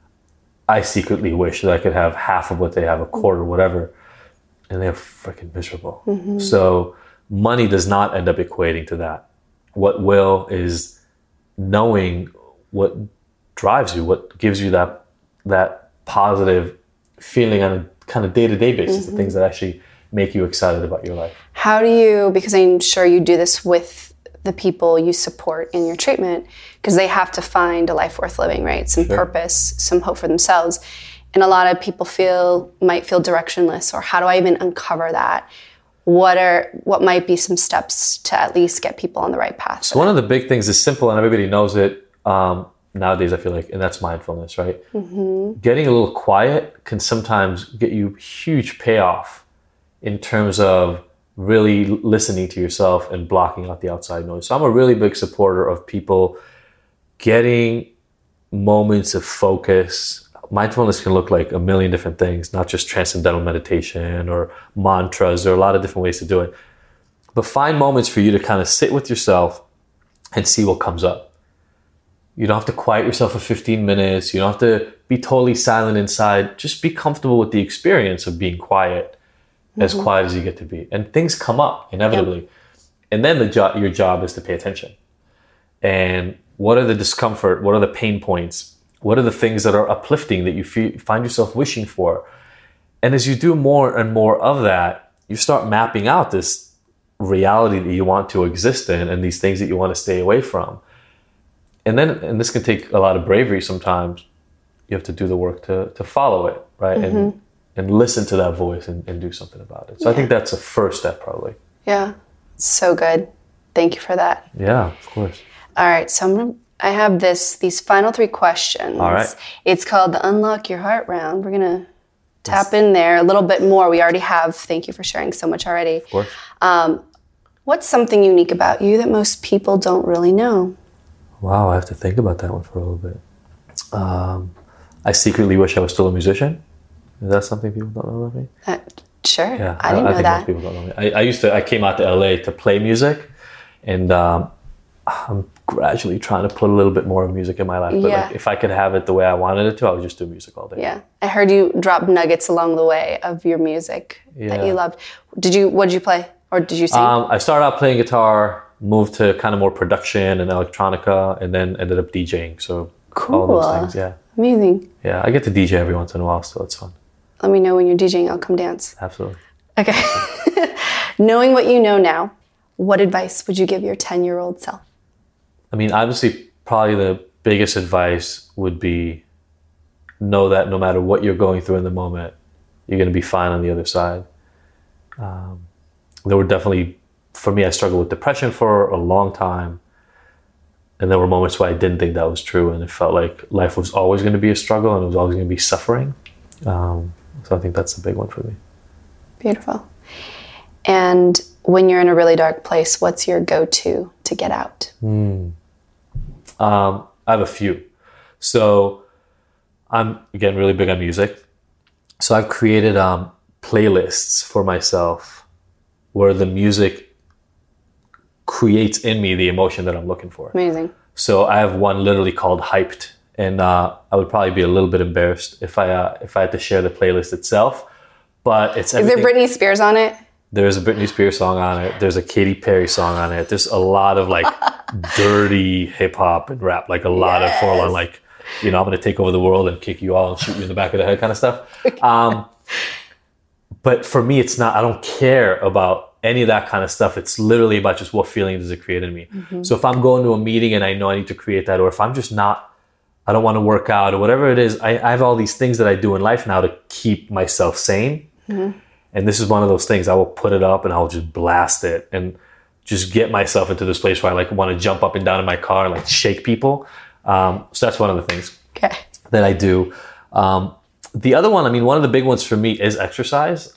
I secretly wish that I could have half of what they have, a quarter, whatever, and they're freaking miserable. Mm-hmm. So money does not end up equating to that. What will is knowing what drives you, what gives you that that positive feeling on a kind of day-to-day basis, mm-hmm. the things that actually make you excited about your life. How do you, because I'm sure you do this with the people you support in your treatment, because they have to find a life worth living, right? Some sure. purpose, some hope for themselves. And a lot of people feel, might feel directionless, or how do I even uncover that? What are what might be some steps to at least get people on the right path? So one of the big things is simple, and everybody knows it um, nowadays, I feel like, and that's mindfulness, right? Mm-hmm. Getting a little quiet can sometimes get you huge payoff in terms of really listening to yourself and blocking out the outside noise. So I'm a really big supporter of people getting moments of focus. Mindfulness can look like a million different things, not just transcendental meditation or mantras. There are a lot of different ways to do it. But find moments for you to kind of sit with yourself and see what comes up. You don't have to quiet yourself for fifteen minutes. You don't have to be totally silent inside. Just be comfortable with the experience of being quiet, mm-hmm. as quiet as you get to be. And things come up inevitably. Yep. And then the jo- your job is to pay attention. And what are the discomfort? What are the pain points? What are the things that are uplifting that you feel, find yourself wishing for? And as you do more and more of that, you start mapping out this reality that you want to exist in and these things that you want to stay away from. and then, and this can take a lot of bravery sometimes. You have to do the work to to follow it, right? Mm-hmm. And and listen to that voice and, and do something about it. So yeah. I think that's a first step, probably. Yeah, so good. Thank you for that. Yeah, of course. All right, so I'm gonna, I have this these final three questions. All right. It's called the Unlock Your Heart round. We're gonna tap in there a little bit more. We already have. Thank you for sharing so much already. Of course. Um, what's something unique about you that most people don't really know? Wow, I have to think about that one for a little bit. Um, I secretly wish I was still a musician. Is that something people don't know about me? Uh, sure. Yeah, I didn't I, I know think that. Most people don't know me. I, I used to. I came out to L A to play music, and um, I'm gradually trying to put a little bit more of music in my life. But Yeah. like, if I could have it the way I wanted it to, I would just do music all day. Yeah, I heard you drop nuggets along the way of your music Yeah. that you loved. Did you? What did you play, or did you sing? Um, I started out playing guitar, moved to kind of more production and electronica, and then ended up DJing. So Cool. all those things, yeah. Amazing. Yeah, I get to D J every once in a while, so it's fun. Let me know when you're DJing. I'll come dance. Absolutely. Okay. Knowing what you know now, what advice would you give your ten-year-old self? I mean, obviously, probably the biggest advice would be know that no matter what you're going through in the moment, you're going to be fine on the other side. Um, there were definitely, for me, I struggled with depression for a long time. And there were moments where I didn't think that was true. And it felt like life was always going to be a struggle and it was always going to be suffering. Um, so I think that's a big one for me. Beautiful. And when you're in a really dark place, what's your go-to to get out? Mm. Um, I have a few. So I'm, again, really big on music. So I've created um, playlists for myself where the music creates in me the emotion that I'm looking for. Amazing. So I have one literally called Hyped. And uh, I would probably be a little bit embarrassed if I uh, if I had to share the playlist itself. But it's Is there everything. Britney Spears on it? There's a Britney Spears song on it. There's a Katy Perry song on it. There's a lot of like dirty hip hop and rap, like a lot Yes. of full on like, you know, I'm going to take over the world and kick you all and shoot you in the back of the head kind of stuff. Um, but for me, it's not, I don't care about any of that kind of stuff. It's literally about just what feeling does it create in me. Mm-hmm. So if I'm going to a meeting and I know I need to create that, or if I'm just not, I don't want to work out or whatever it is, I, I have all these things that I do in life now to keep myself sane. Mm-hmm. And this is one of those things. I will put it up and I'll just blast it and just get myself into this place where I like want to jump up and down in my car and like shake people. Um, so that's one of the things okay. that I do. Um, the other one, I mean, one of the big ones for me is exercise.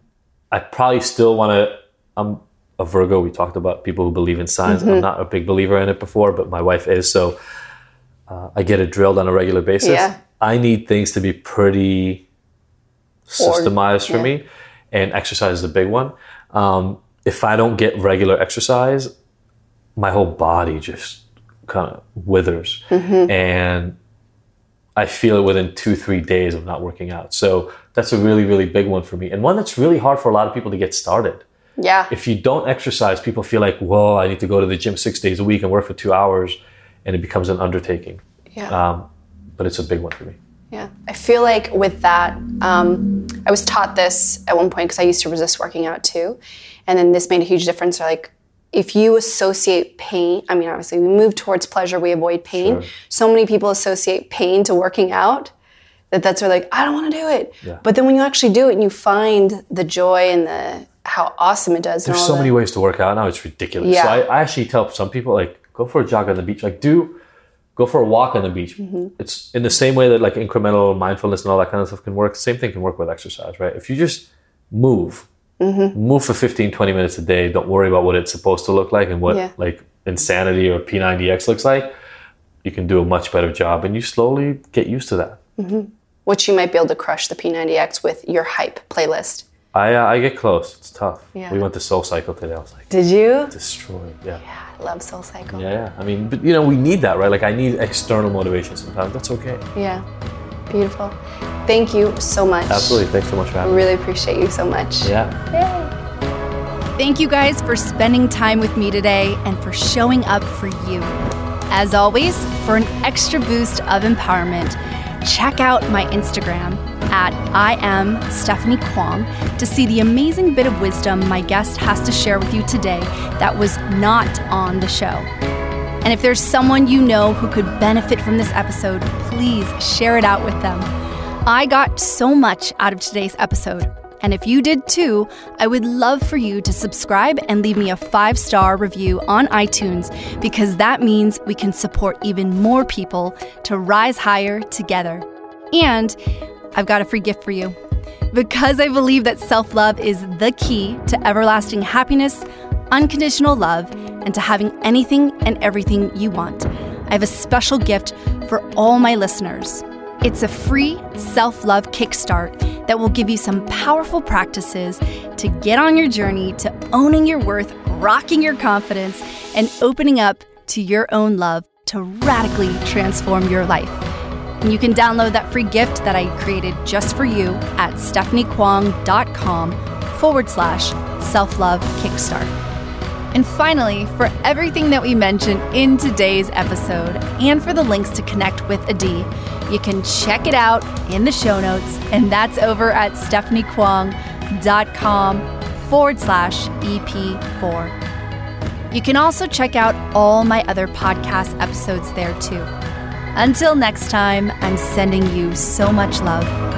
I probably still want to, I'm a Virgo. We talked about people who believe in signs. Mm-hmm. I'm not a big believer in it before, but my wife is. So uh, I get it drilled on a regular basis. Yeah. I need things to be pretty systemized or, for yeah. me. And exercise is a big one. Um, if I don't get regular exercise, my whole body just kind of withers. Mm-hmm. And I feel it within two, three days of not working out. So that's a really, really big one for me. And one that's really hard for a lot of people to get started. Yeah. If you don't exercise, people feel like, whoa, I need to go to the gym six days a week and work for two hours. And it becomes an undertaking. Yeah. Um, but it's a big one for me. Yeah, I feel like with that, um, I was taught this at one point because I used to resist working out too. And then this made a huge difference. Like, if you associate pain, I mean, obviously we move towards pleasure, we avoid pain. Sure. So many people associate pain to working out that that's where like, I don't want to do it. Yeah. But then when you actually do it and you find the joy and the how awesome it does. There's and all so the, many ways to work out now, it's ridiculous. Yeah. So I, I actually tell some people, like, go for a jog on the beach. Like, do... Go for a walk on the beach. Mm-hmm. It's in the same way that like incremental mindfulness and all that kind of stuff can work. Same thing can work with exercise, right? If you just move, mm-hmm. move for fifteen, twenty minutes a day, don't worry about what it's supposed to look like and what yeah. like insanity or P ninety X looks like, you can do a much better job and you slowly get used to that. Mm-hmm. Which you might be able to crush the P ninety X with your Hype playlist. I uh, I get close. It's tough. Yeah. We went to Soul Cycle today. I was like, did you? Destroyed. Yeah. Yeah, I love Soul Cycle. Yeah, yeah. I mean, but you know, we need that, right? Like, I need external motivation sometimes. That's okay. Yeah. Beautiful. Thank you so much. Absolutely. Thanks so much for having I me. really appreciate you so much. Yeah. Yay. Thank you guys for spending time with me today and for showing up for you. As always, for an extra boost of empowerment, check out my Instagram at I am Stephanie Kwong to see the amazing bit of wisdom my guest has to share with you today that was not on the show. And if there's someone you know who could benefit from this episode, please share it out with them. I got so much out of today's episode. And if you did too, I would love for you to subscribe and leave me a five-star review on iTunes, because that means we can support even more people to rise higher together. And I've got a free gift for you. Because I believe that self-love is the key to everlasting happiness, unconditional love, and to having anything and everything you want, I have a special gift for all my listeners. It's a free self-love kickstart that will give you some powerful practices to get on your journey to owning your worth, rocking your confidence, and opening up to your own love to radically transform your life. And you can download that free gift that I created just for you at stephaniekwong.com forward slash self-love kickstart. And finally, for everything that we mentioned in today's episode and for the links to connect with Adi, you can check it out in the show notes, and that's over at stephaniekwong.com forward slash EP4. You can also check out all my other podcast episodes there too. Until next time, I'm sending you so much love.